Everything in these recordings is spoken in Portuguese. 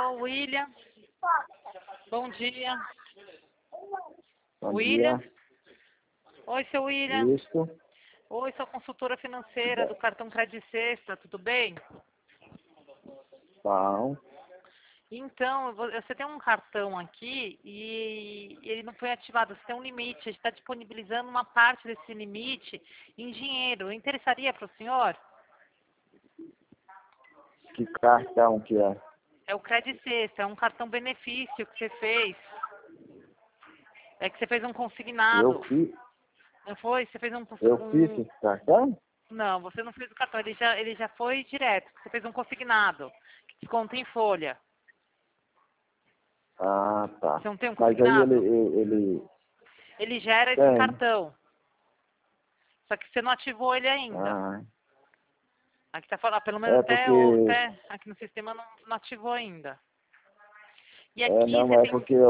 Alô, William. Bom dia. Bom William. dia. Oi, seu William. Isso. Oi, sou consultora financeira do cartão Crédito Sexta, tudo bem? Bom. Então, você tem um cartão aqui e ele não foi ativado. Você tem um limite, a gente está disponibilizando uma parte desse limite em dinheiro. Interessaria para o senhor? Que cartão que é? É o Crédito Sexta, é um cartão benefício que você fez. É que você fez um consignado. Eu fiz Não foi? Você fez esse cartão? Não, você não fez o cartão, ele já foi direto. Você fez um consignado, que desconta em folha. Ah, tá. Você não tem um Mas aí consignado? ele Ele gera esse tem. cartão. Só que você não ativou ele ainda. Ah, Aqui tá falando, pelo menos porque até aqui no sistema não ativou ainda. E aqui não você é tem. porque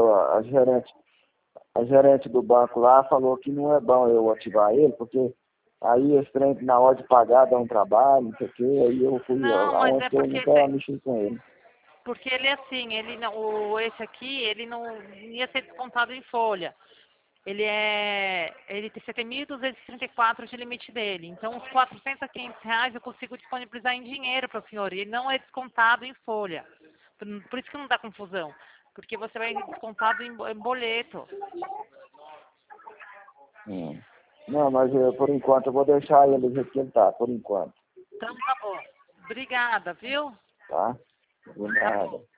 a gerente do banco lá falou que não é bom eu ativar ele, porque aí esse trem na hora de pagar dá um trabalho, não sei o quê, aí eu fui Não, mas aonde é que eu porque nunca mexi com ele. ele é assim, ele não, esse aqui, ele não ia ser descontado em folha. Você tem 1.234 de limite dele. Então, os 400 a 500 reais eu consigo disponibilizar em dinheiro para o senhor. E ele não é descontado em folha. Por isso que não dá confusão. Porque você vai descontado em boleto. Não, mas por enquanto eu vou deixar ele do jeito que ele tá, por enquanto. Então, tá bom. Obrigada, viu? Tá? De nada.